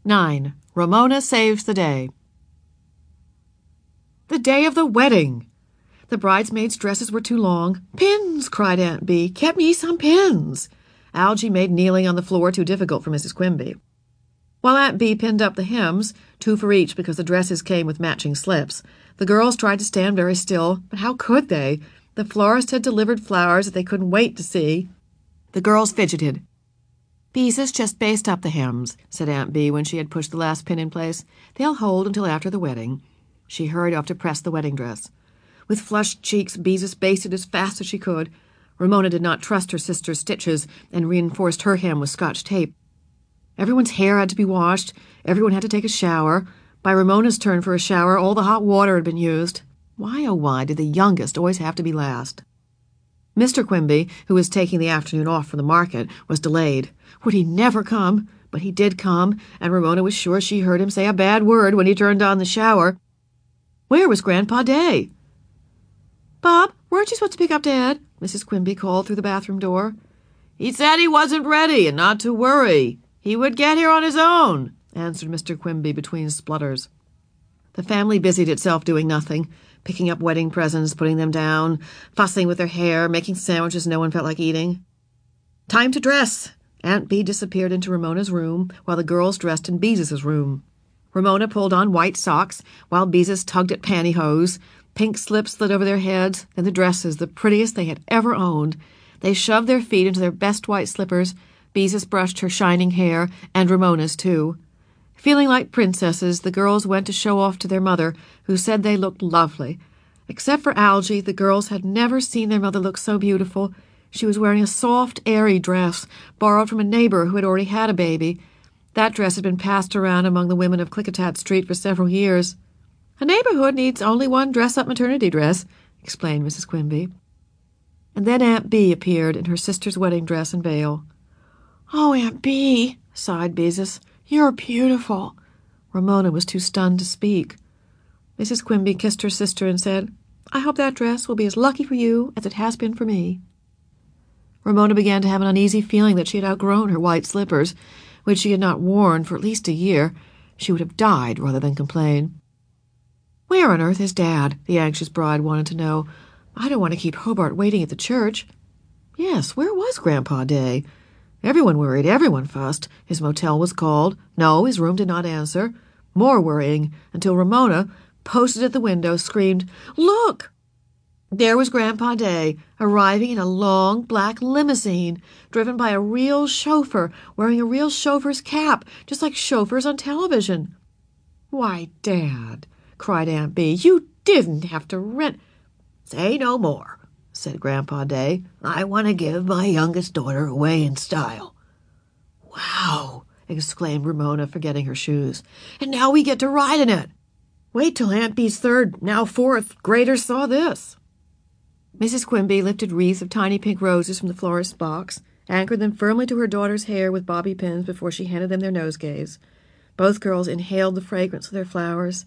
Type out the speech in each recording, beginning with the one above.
9. Ramona saves the day. The day of the wedding! The bridesmaids' dresses were too long. "Pins!" cried Aunt Bee. "Get me some pins!" Algy made kneeling on the floor too difficult for Mrs. Quimby. While Aunt Bee pinned up the hems, 2 for each because the dresses came with matching slips, the girls tried to stand very still, but how could they? The florist had delivered flowers that they couldn't wait to see. The girls fidgeted. "Beezus just baste up the hems," said Aunt Bee when she had pushed the last pin in place. "They'll hold until after the wedding." She hurried off to press the wedding dress. With flushed cheeks, Beezus basted as fast as she could. Ramona did not trust her sister's stitches and reinforced her hem with Scotch tape. Everyone's hair had to be washed. Everyone had to take a shower. By Ramona's turn for a shower, all the hot water had been used. Why, oh why, did the youngest always have to be last? Mr. Quimby, who was taking the afternoon off from the market, was delayed. Would he never come? But he did come, and Ramona was sure she heard him say a bad word when he turned on the shower. Where was Grandpa Day? "Bob, weren't you supposed to pick up Dad?" Mrs. Quimby called through the bathroom door. "He said he wasn't ready and not to worry. He would get here on his own," answered Mr. Quimby between splutters. The family busied itself doing nothing, picking up wedding presents, putting them down, fussing with their hair, making sandwiches no one felt like eating. Time to dress! Aunt Bee disappeared into Ramona's room while the girls dressed in Beezus's room. Ramona pulled on white socks while Beezus tugged at pantyhose. Pink slips slid over their heads, then the dresses, the prettiest they had ever owned. They shoved their feet into their best white slippers. Beezus brushed her shining hair, and Ramona's too. Feeling like princesses, the girls went to show off to their mother, who said they looked lovely. Except for Algy, the girls had never seen their mother look so beautiful. She was wearing a soft, airy dress, borrowed from a neighbor who had already had a baby. That dress had been passed around among the women of Klickitat Street for several years. "A neighborhood needs only one dress-up maternity dress," explained Mrs. Quimby. And then Aunt Bee appeared in her sister's wedding dress and veil. "Oh, Aunt Bee," sighed Beezus, "you're beautiful." Ramona was too stunned to speak. Mrs. Quimby kissed her sister and said, "I hope that dress will be as lucky for you as it has been for me." Ramona began to have an uneasy feeling that she had outgrown her white slippers, which she had not worn for at least a year. She would have died rather than complain. "Where on earth is Dad?" the anxious bride wanted to know. "I don't want to keep Hobart waiting at the church." Yes, where was Grandpa Day? Everyone worried, everyone fussed. His motel was called. No, his room did not answer. More worrying, until Ramona, posted at the window, screamed, "Look!" There was Grandpa Day, arriving in a long black limousine, driven by a real chauffeur, wearing a real chauffeur's cap, just like chauffeurs on television. "Why, Dad," cried Aunt Bee, "you didn't have to rent—" "Say no more," said Grandpa Day. "I want to give my youngest daughter away in style." "Wow!" exclaimed Ramona, forgetting her shoes. "And now we get to ride in it. Wait till Aunt Bee's third, now fourth, graders saw this." Mrs. Quimby lifted wreaths of tiny pink roses from the florist's box, anchored them firmly to her daughter's hair with bobby pins before she handed them their nosegays. Both girls inhaled the fragrance of their flowers.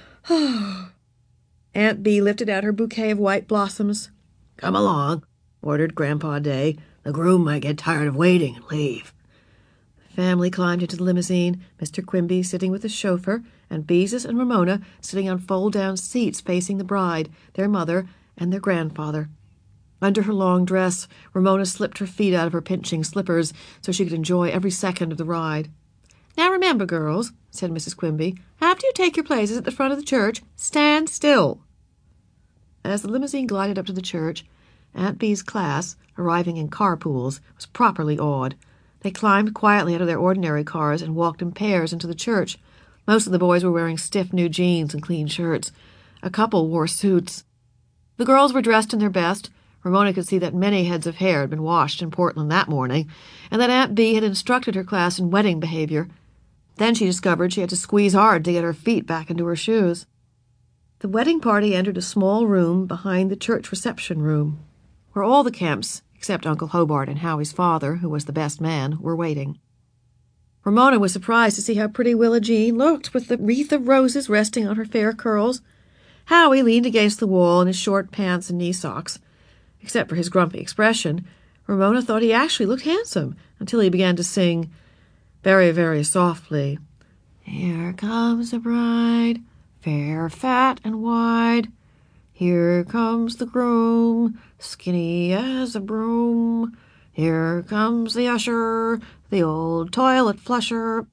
Aunt Bee lifted out her bouquet of white blossoms. "Come along," ordered Grandpa Day. "The groom might get tired of waiting and leave." The family climbed into the limousine, Mr. Quimby sitting with the chauffeur, and Beezus and Ramona sitting on fold-down seats facing the bride, their mother, and their grandfather. Under her long dress, Ramona slipped her feet out of her pinching slippers so she could enjoy every second of the ride. "Now remember, girls," said Mrs. Quimby, "after you take your places at the front of the church, stand still." As the limousine glided up to the church, Aunt Bee's class, arriving in carpools, was properly awed. They climbed quietly out of their ordinary cars and walked in pairs into the church. Most of the boys were wearing stiff new jeans and clean shirts. A couple wore suits. The girls were dressed in their best. Ramona could see that many heads of hair had been washed in Portland that morning, and that Aunt Bee had instructed her class in wedding behavior. Then she discovered she had to squeeze hard to get her feet back into her shoes. The wedding party entered a small room behind the church reception room, where all the Kemps, except Uncle Hobart and Howie's father, who was the best man, were waiting. Ramona was surprised to see how pretty Willa Jean looked, with the wreath of roses resting on her fair curls. Howie leaned against the wall in his short pants and knee socks. Except for his grumpy expression, Ramona thought he actually looked handsome, until he began to sing very, very softly, Here comes the bride, fair, fat, and wide. Here comes the groom, skinny as a broom. Here comes the usher, the old toilet flusher.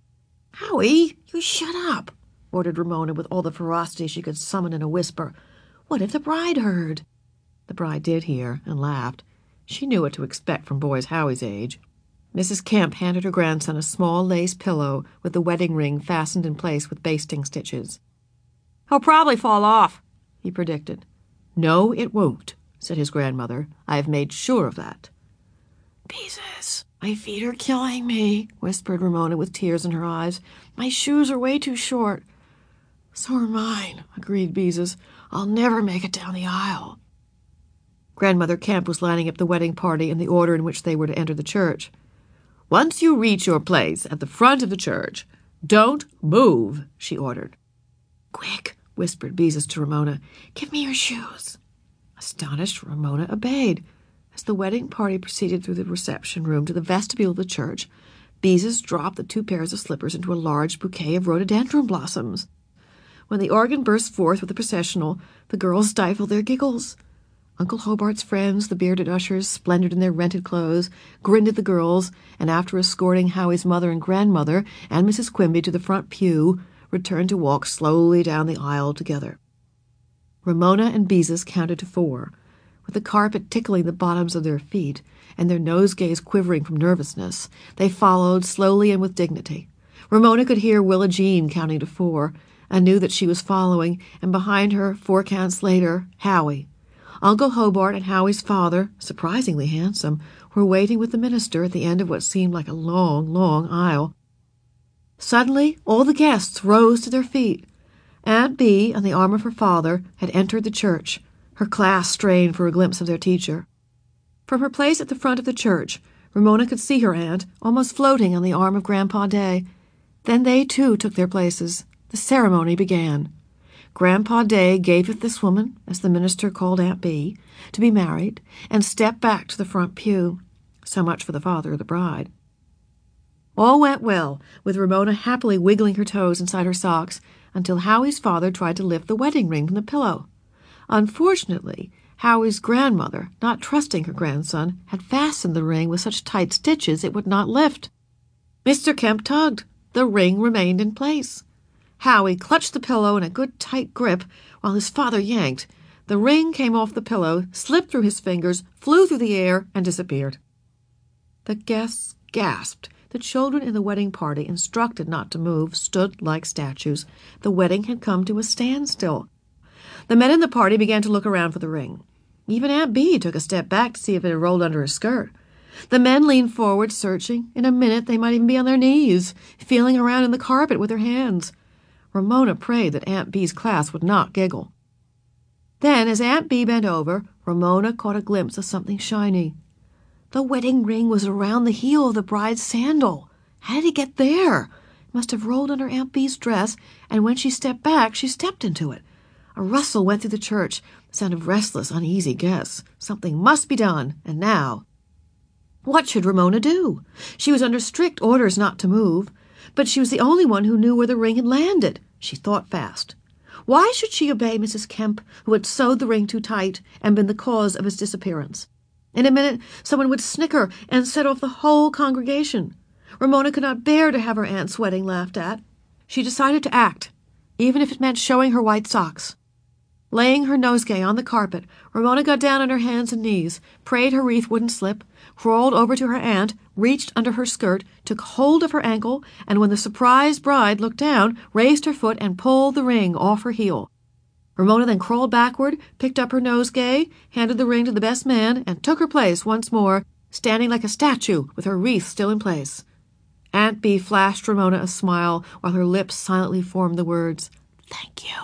Howie, you shut up, ordered Ramona with all the ferocity she could summon in a whisper. What if the bride heard? The bride did hear, and laughed. She knew what to expect from boys Howie's age. Mrs. Kemp handed her grandson a small lace pillow with the wedding ring fastened in place with basting stitches. "He'll probably fall off," he predicted. "No, it won't," said his grandmother. "I have made sure of that." "Beezus, my feet are killing me," whispered Ramona with tears in her eyes. "My shoes are way too short." "So are mine," agreed Beezus. "I'll never make it down the aisle." Grandmother Kemp was lining up the wedding party in the order in which they were to enter the church. "Once you reach your place at the front of the church, don't move," she ordered. "Quick," whispered Beezus to Ramona. "Give me your shoes." Astonished, Ramona obeyed. As the wedding party proceeded through the reception room to the vestibule of the church, Beezus dropped the 2 pairs of slippers into a large bouquet of rhododendron blossoms. When the organ burst forth with the processional, the girls stifled their giggles. Uncle Hobart's friends, the bearded ushers, splendid in their rented clothes, grinned at the girls, and after escorting Howie's mother and grandmother and Mrs. Quimby to the front pew, returned to walk slowly down the aisle together. Ramona and Beezus counted to 4. With the carpet tickling the bottoms of their feet and their nosegays quivering from nervousness, they followed slowly and with dignity. Ramona could hear Willa Jean counting to 4, and knew that she was following, and behind her, 4 counts later, Howie. Uncle Hobart and Howie's father, surprisingly handsome, were waiting with the minister at the end of what seemed like a long, long aisle. Suddenly, all the guests rose to their feet. Aunt Bee, on the arm of her father, had entered the church. Her class strained for a glimpse of their teacher. From her place at the front of the church, Ramona could see her aunt, almost floating on the arm of Grandpa Day. Then they, too, took their places. The ceremony began. Grandpa Day gave it this woman, as the minister called Aunt Bee, to be married, and stepped back to the front pew. So much for the father of the bride. All went well, with Ramona happily wiggling her toes inside her socks, until Howie's father tried to lift the wedding ring from the pillow. Unfortunately, Howie's grandmother, not trusting her grandson, had fastened the ring with such tight stitches it would not lift. Mr. Kemp tugged. The ring remained in place. Howie clutched the pillow in a good tight grip while his father yanked. The ring came off the pillow, slipped through his fingers, flew through the air, and disappeared. The guests gasped. The children in the wedding party, instructed not to move, stood like statues. The wedding had come to a standstill. The men in the party began to look around for the ring. Even Aunt Bee took a step back to see if it had rolled under her skirt. The men leaned forward, searching. In a minute they might even be on their knees, feeling around in the carpet with their hands. Ramona prayed that Aunt Bee's class would not giggle. Then, as Aunt Bee bent over, Ramona caught a glimpse of something shiny. The wedding ring was around the heel of the bride's sandal. How did it get there? It must have rolled under Aunt Bee's dress, and when she stepped back, she stepped into it. A rustle went through the church, the sound of restless, uneasy guests. Something must be done, and now. What should Ramona do? She was under strict orders not to move, but she was the only one who knew where the ring had landed. She thought fast. Why should she obey Mrs. Kemp, who had sewed the ring too tight and been the cause of its disappearance? In a minute, someone would snicker and set off the whole congregation. Ramona could not bear to have her aunt's wedding laughed at. She decided to act, even if it meant showing her white socks. Laying her nosegay on the carpet, Ramona got down on her hands and knees, prayed her wreath wouldn't slip, crawled over to her aunt, reached under her skirt, took hold of her ankle, and when the surprised bride looked down, raised her foot and pulled the ring off her heel. Ramona then crawled backward, picked up her nosegay, handed the ring to the best man, and took her place once more, standing like a statue with her wreath still in place. Aunt Bee flashed Ramona a smile while her lips silently formed the words, "Thank you."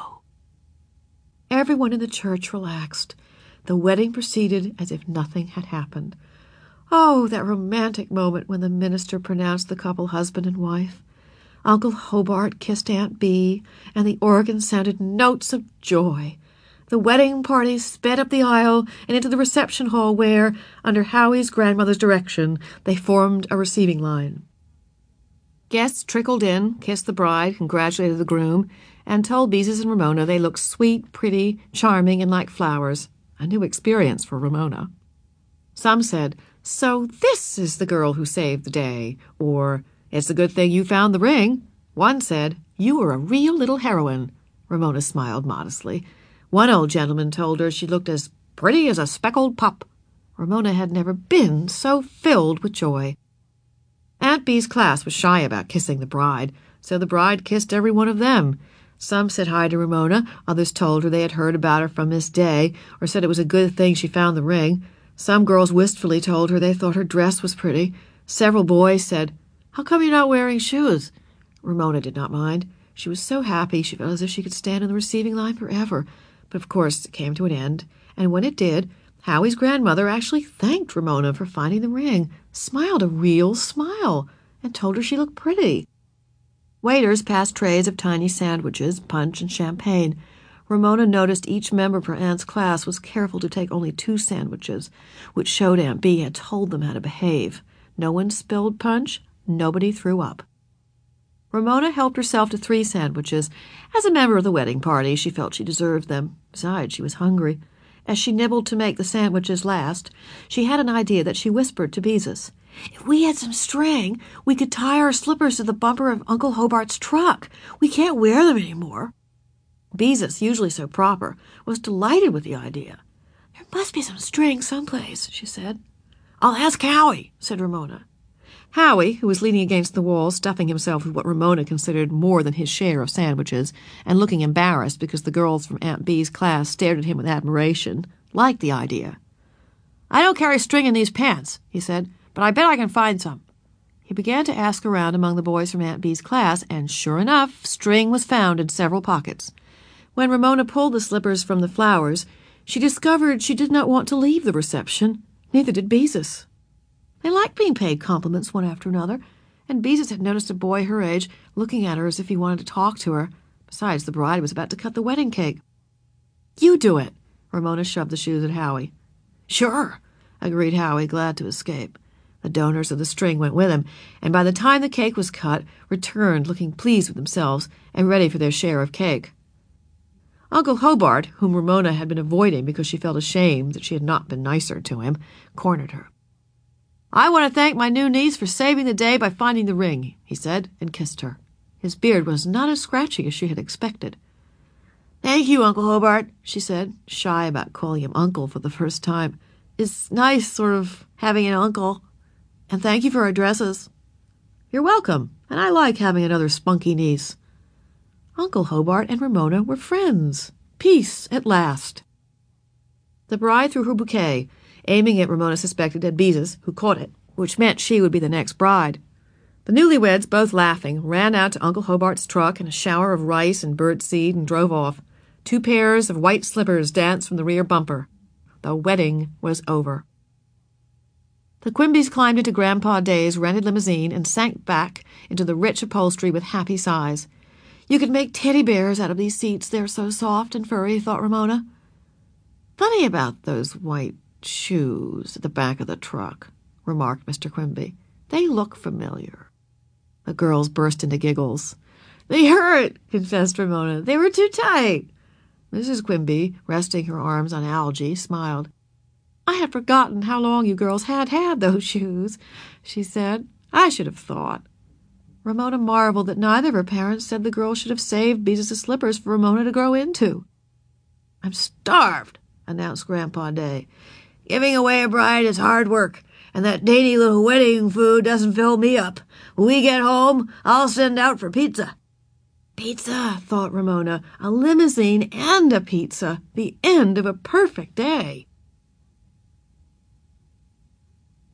Everyone in the church relaxed. The wedding proceeded as if nothing had happened. Oh, that romantic moment when the minister pronounced the couple husband and wife. Uncle Hobart kissed Aunt Bee, and the organ sounded notes of joy. The wedding party sped up the aisle and into the reception hall where, under Howie's grandmother's direction, they formed a receiving line. Guests trickled in, kissed the bride, congratulated the groom, and told Beezus and Ramona they looked sweet, pretty, charming, and like flowers. A new experience for Ramona. Some said, "So this is the girl who saved the day," or "It's a good thing you found the ring." One said, "You were a real little heroine." Ramona smiled modestly. One old gentleman told her she looked as pretty as a speckled pup. Ramona had never been so filled with joy. Aunt Bee's class was shy about kissing the bride, so the bride kissed every one of them. Some said hi to Ramona, others told her they had heard about her from Miss Day, or said it was a good thing she found the ring. Some girls wistfully told her they thought her dress was pretty. Several boys said, "How come you're not wearing shoes?" Ramona did not mind. She was so happy she felt as if she could stand in the receiving line forever. But of course it came to an end, and when it did, Howie's grandmother actually thanked Ramona for finding the ring, smiled a real smile, and told her she looked pretty. Waiters passed trays of tiny sandwiches, punch, and champagne. Ramona noticed each member of her aunt's class was careful to take only 2 sandwiches, which showed Aunt Bee had told them how to behave. No one spilled punch, nobody threw up. Ramona helped herself to 3 sandwiches. As a member of the wedding party, she felt she deserved them. Besides, she was hungry. As she nibbled to make the sandwiches last, she had an idea that she whispered to Beezus. "If we had some string, we could tie our slippers to the bumper of Uncle Hobart's truck. We can't wear them anymore." Beezus, usually so proper, was delighted with the idea. "There must be some string someplace," she said. "I'll ask Howie," said Ramona. Howie, who was leaning against the wall, stuffing himself with what Ramona considered more than his share of sandwiches, and looking embarrassed because the girls from Aunt Bee's class stared at him with admiration, liked the idea. "I don't carry string in these pants," he said, "but I bet I can find some." He began to ask around among the boys from Aunt Bee's class, and sure enough, string was found in several pockets. When Ramona pulled the slippers from the flowers, she discovered she did not want to leave the reception. Neither did Beezus. They liked being paid compliments one after another, and Beezus had noticed a boy her age looking at her as if he wanted to talk to her. Besides, the bride was about to cut the wedding cake. "You do it." Ramona shoved the shoes at Howie. "Sure," agreed Howie, glad to escape. The donors of the string went with him, and by the time the cake was cut, returned looking pleased with themselves and ready for their share of cake. Uncle Hobart, whom Ramona had been avoiding because she felt ashamed that she had not been nicer to him, cornered her. "I want to thank my new niece for saving the day by finding the ring," he said, and kissed her. His beard was not as scratchy as she had expected. "Thank you, Uncle Hobart," she said, shy about calling him uncle for the first time. "It's nice, sort of, having an uncle. And thank you for our dresses." "You're welcome, and I like having another spunky niece." Uncle Hobart and Ramona were friends. Peace at last. The bride threw her bouquet, aiming it, Ramona suspected, at Beezus, who caught it, which meant she would be the next bride. The newlyweds, both laughing, ran out to Uncle Hobart's truck in a shower of rice and birdseed and drove off. 2 pairs of white slippers danced from the rear bumper. The wedding was over. The Quimbys climbed into Grandpa Day's rented limousine and sank back into the rich upholstery with happy sighs. "You could make teddy bears out of these seats, they're so soft and furry," thought Ramona. "Funny about those white shoes at the back of the truck," remarked Mr. Quimby. "They look familiar." The girls burst into giggles. "They hurt," confessed Ramona. "They were too tight." Mrs. Quimby, resting her arms on Algy, smiled. "I had forgotten how long you girls had those shoes," she said. "I should have thought." Ramona marveled that neither of her parents said the girls should have saved Beezus' slippers for Ramona to grow into. "I'm starved," announced Grandpa Day. "Giving away a bride is hard work, and that dainty little wedding food doesn't fill me up. When we get home, I'll send out for pizza." Pizza, thought Ramona. A limousine and a pizza. The end of a perfect day.